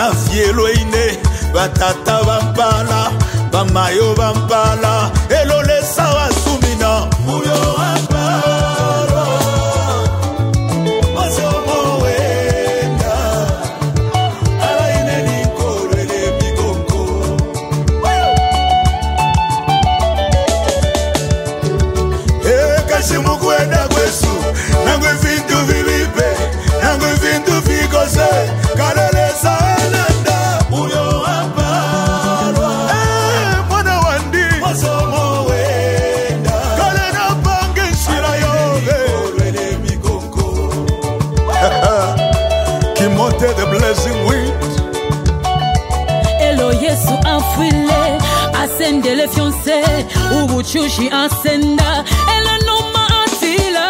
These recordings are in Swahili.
bana fielo ine batata bampala bamayo bampala elolesa basumina muyo aparo masomo wenda ala ine nikorele migongo kashimu kwenda kwesu nangwe vintu vivipe nangwe vintu vikose kalelesa elenda muyo aparo mwana wandi masomo wenda kalena pange shira yoge korele migongo kimote the blessing wind Elo Yesu afwile asendele fiancé ubuchushi asenda ela noma atila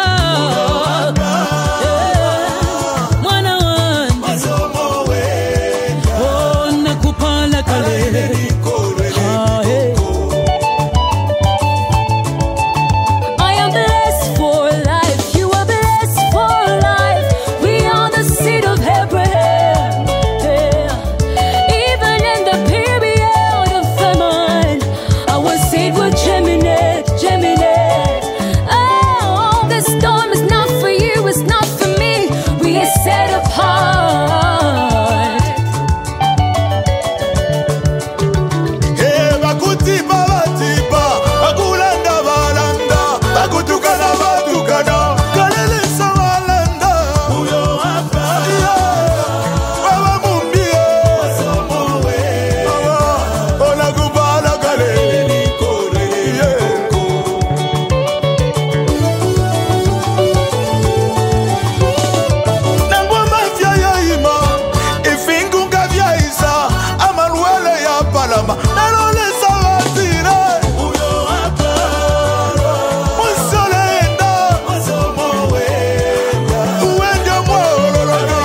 mwana wani masomo wenda oh nakupala kale I am blessed for life, you are blessed for life. We are the seed of Abraham. Yeah. Even in the period of famine, our seed will germinate, germinate. Oh, this storm is not for you, it's not for me. We are set apart. bakutiba batiba bakulanda balanda bakutukana batukana kalelesa balanda muyo aparo baba mumbie masomo wenda ona kubala kalele nikorele nangoma vya yaima ifingunga vya isa amanuele ya palama nalolesa batire muyo aparo musolenda masomo wenda uwende mwolologa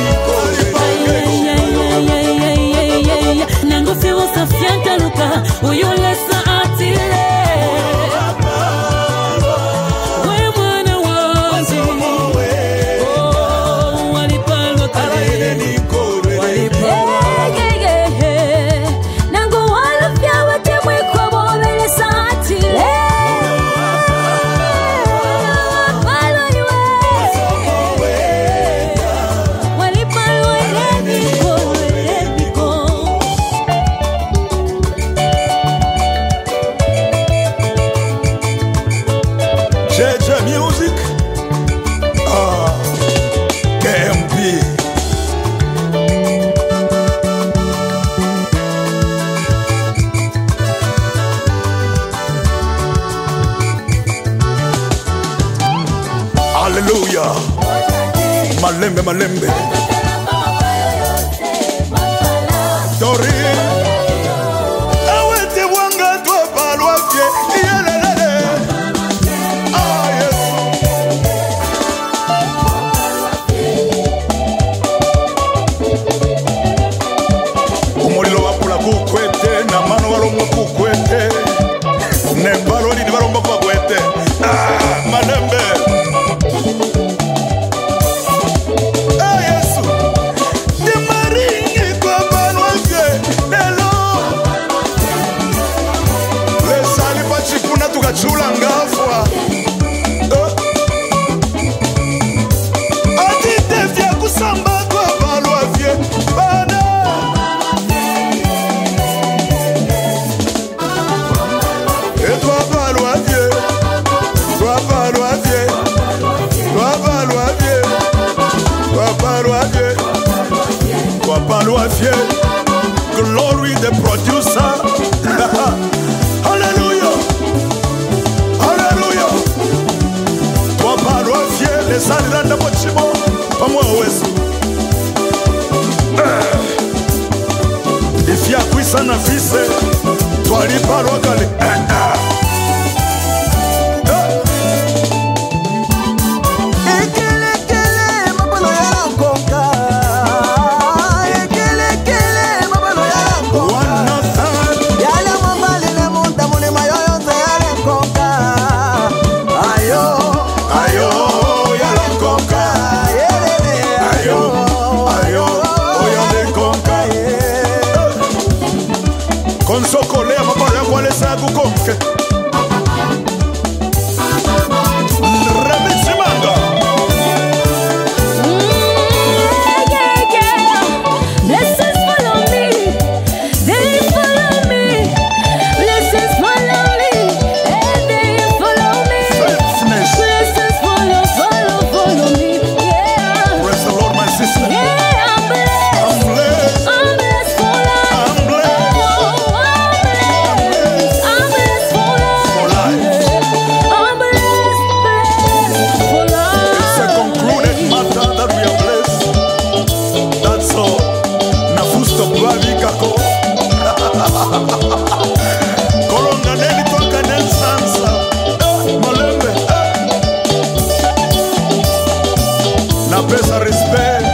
Nango fiwo sa fianta luka uyolesa atile we mwana wanzi oh walipalwa kale Nango wala fiawa temwe kwa bolelesa atile walipalwa niwe walipalwa eleniko JJ Music KMP Hallelujah malembe malembe Tori awete wanga twa balwa fie yelelele Yesu umulilo wapula kukwete na mano walomwe kukwete nembalo lini balomba kwa kwete malembe Yesu Demaringi kwa balwa fie lelo lesali pachikuna tukachula ngafwa atite vya kusamba kwa balwa fie bana Twa balwa fie Twa balwa fie Twa balwa fie Twa balwa fie Twa balwa fie Glory the producer Hallelujah Hallelujah Twa balwa fie lesali randa mochimo pamwe wesu ifya kwisa na fise twalibalwa kale Ekele mapalo ya konka. Ekele na pesa respect